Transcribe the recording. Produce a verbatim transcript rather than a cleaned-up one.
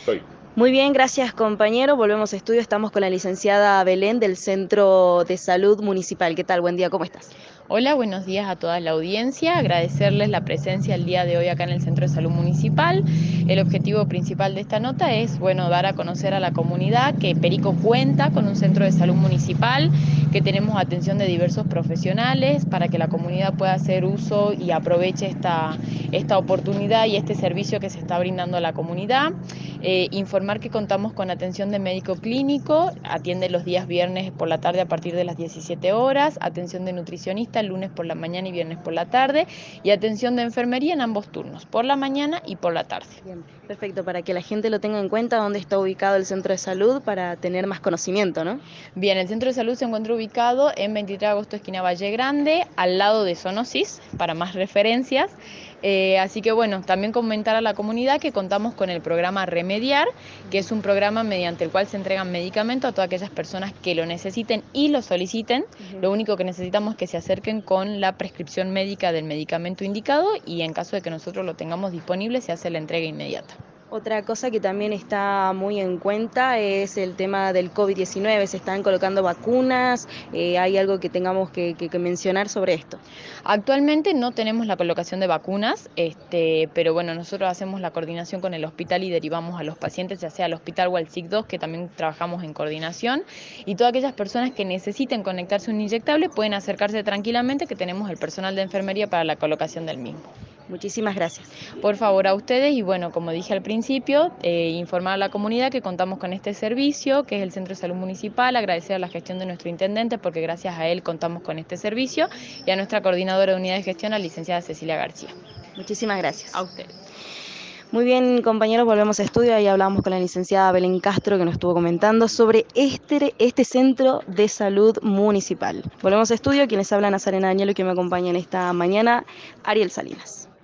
Estoy. Muy bien, gracias compañero. Volvemos a estudio. Estamos con la licenciada Belén del Centro de Salud Municipal. ¿Qué tal? Buen día, ¿cómo estás? Hola, buenos días a toda la audiencia. Agradecerles la presencia el día de hoy acá en el Centro de Salud Municipal. El objetivo principal de esta nota es, bueno, dar a conocer a la comunidad que Perico cuenta con un centro de salud municipal, que tenemos atención de diversos profesionales para que la comunidad pueda hacer uso y aproveche esta, esta oportunidad y este servicio que se está brindando a la comunidad. Eh, informar que contamos con atención de médico clínico, atiende los días viernes por la tarde a partir de las diecisiete horas, atención de nutricionista el lunes por la mañana y viernes por la tarde, y atención de enfermería en ambos turnos, por la mañana y por la tarde. Bien, perfecto, para que la gente lo tenga en cuenta dónde está ubicado el centro de salud para tener más conocimiento, ¿no? Bien, el centro de salud se encuentra ubicado en veintitrés de agosto, esquina Valle Grande, al lado de Sonosis, para más referencias. Eh, así que bueno, también comentar a la comunidad que contamos con el programa Remediar, que es un programa mediante el cual se entregan medicamentos a todas aquellas personas que lo necesiten y lo soliciten. Uh-huh. Lo único que necesitamos es que se acerquen con la prescripción médica del medicamento indicado y en caso de que nosotros lo tengamos disponible se hace la entrega inmediata. Otra cosa que también está muy en cuenta es el tema del COVID diecinueve. Se están colocando vacunas. Eh, ¿hay algo que tengamos que, que, que mencionar sobre esto? Actualmente no tenemos la colocación de vacunas, este, pero bueno, nosotros hacemos la coordinación con el hospital y derivamos a los pacientes, ya sea al hospital o al S I C dos, que también trabajamos en coordinación. Y todas aquellas personas que necesiten conectarse a un inyectable pueden acercarse tranquilamente, que tenemos el personal de enfermería para la colocación del mismo. Muchísimas gracias. Por favor, a ustedes, y bueno, como dije al principio, eh, informar a la comunidad que contamos con este servicio, que es el Centro de Salud Municipal, agradecer a la gestión de nuestro intendente, porque gracias a él contamos con este servicio, y a nuestra coordinadora de unidad de gestión, la licenciada Cecilia García. Muchísimas gracias. A ustedes. Muy bien, compañeros, volvemos a estudio y hablamos con la licenciada Belén Castro, que nos estuvo comentando sobre este, este centro de salud municipal. Volvemos a estudio, quienes hablan a Nazarena Danielo, que me acompaña en esta mañana, Ariel Salinas.